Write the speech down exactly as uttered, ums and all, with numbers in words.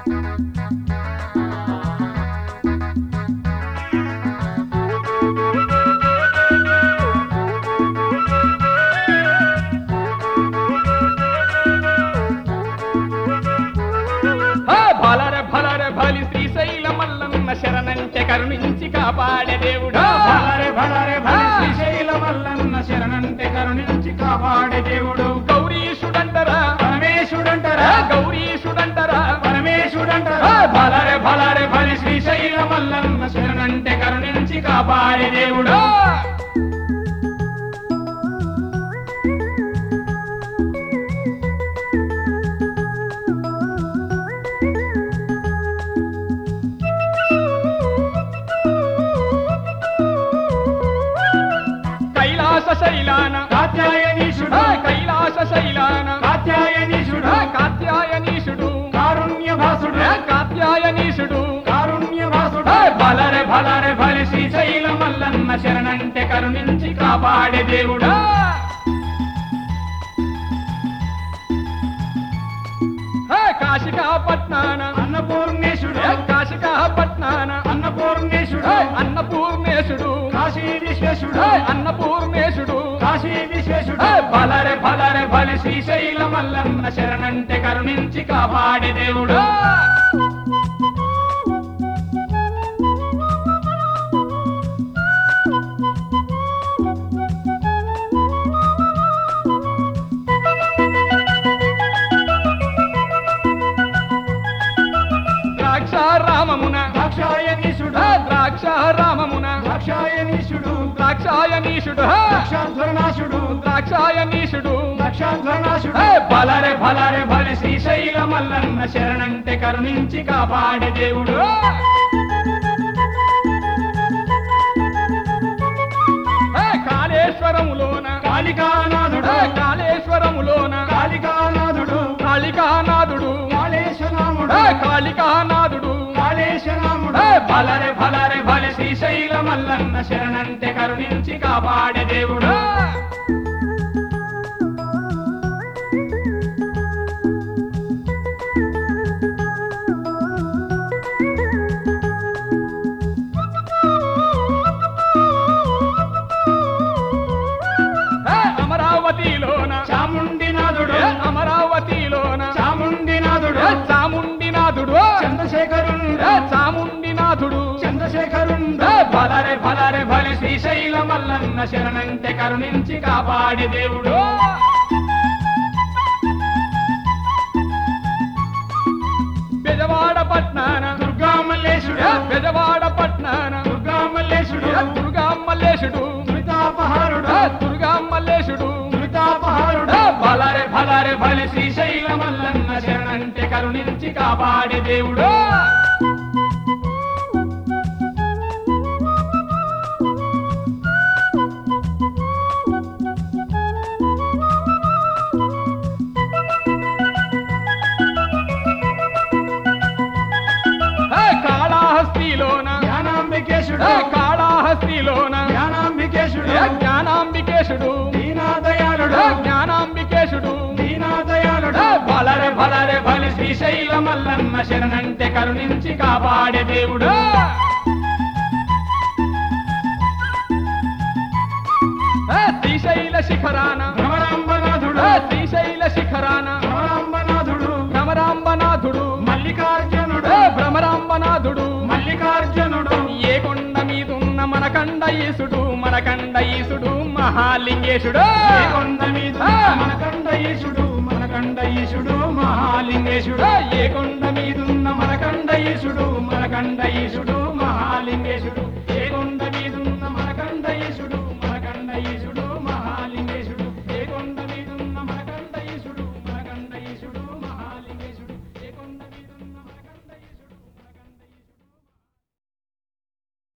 భలరే భలరే భలి శ్రీశైల మల్లన్న శరణంటే కరుణించి కాపాడే దేవుడా. భలరే భలరే భలి శ్రీశైల మల్లన్న శరణంటే కరుణించి కాపాడే దేవుడు. గౌరీశుడంటరా పరమేశుడంటరా గౌరీశుడంటరా పరమేశుడంటరా భలరే భలరే భలి శ్రీశైల మల్లన్న శరణంటే కరుణించి కాపాడే దేవుడు. కైలాస శైలాన కాత్యాయనీశుడు కైలాస శైలాన కాత్యాయనీశుడు కాత్యాయనీశుడు కారుణ్యభాసుడు కాత్యాయనీశుడు కారుణ్యభాసుడు భలరే భలరే భలి శ్రీశైల మల్లన్న శరణంటే కరుణించి కాపాడే దేవుడు. కాశికాపట్నాన అన్నపూర్ణేశుడు కాశికాపట్నాన అన్నపూర్ణేశుడు అన్నపూర్ణేశుడు కాశీ విశ్వేశుడు అన్నపూర్ణేశుడు కాశీ విశ్వేశుడు భలరే భలరే భలి శ్రీశైల మల్లన్న శరణంటే కరుణించి కాపాడే దేవుడు. ద్రాక్షారామమున ద్రాక్షాయనీశుడు ద్రాక్షారామమున ద్రాక్షాయనీశుడు ద్రాక్షాయనీశుడు ద్రాక్షాధ్వరనాశుడు ద్రాక్షాయనీశుడు ద్రాక్షాధ్వరనాశుడు భలరే భలరే భలి శ్రీశైల మల్లన్న శరణంటే కరుణించి కాపాడే దేవుడు. కాళేశ్వరములోన కాళికానాథుడు కాళేశ్వరములోన కాళికానాథుడు కాళికానాథుడు కాళేశనాముడు కాళికానాథుడు కాళేశనాముడు భలరే భలరే భలి శ్రీశైల మల్లన్న శరణంటే కరుణించి కాపాడే దేవుడు. అమరావతిలోన చాముండినాథుడు అమరావతిలోన చాముండినాథుడు చాముండినాథుడు చంద్రశేఖరుండు చాముండినాథుడు చంద్రశేఖరుండు భలరే భలరే భలి శ్రీశైల మల్లన్న శరణంటే కరుణించి కాపాడే దేవుడు. బెజవాడ పట్నాన దుర్గామల్లేశుడు బెజవాడ పట్నాన దుర్గామల్లేశుడు దుర్గామల్లేశుడు దురితాపహారుడు దుర్గామల్లేశుడు దురితాపహారుడు భలరే భలరే భలి శ్రీశైల మల్లన్న శరణంటే కరుణించి కాపాడే దేవుడు. కాళహస్తిలోన జ్ఞానాంబికేశుడు కాళహస్తిలోన జ్ఞానాంబికేశుడు జ్ఞానాంబికేశుడు దీనాదయాళుడు జ్ఞానాంబికేశుడు దీనాదయాళుడు భలరే భలరే భలి శ్రీశైల మల్లన్న శరణంటే కరుణించి కాపాడే దేవుడు. శ్రీశైల శిఖరాన భ్రమరాంబనాథుడు శ్రీశైల శిఖరాన భ్రమరాంబనాథుడు భ్రమరాంబనాథుడు మల్లికార్జునుడు భ్రమరాంబనాథుడు మల్లికార్జునుడు ఏ కొండ మీదున్న మనకండ ఈసుడు మనకండ ఈసుడు మహాలింగేశుడు ఏ కొండ మీద మనకండ ఈశుడు మనకండ ఈశుడు మహాలింగేశుడు ఏ కొండ మీదున్న మనకండ ఈశుడు మనకండ ఈశుడు మహాలింగేశుడు.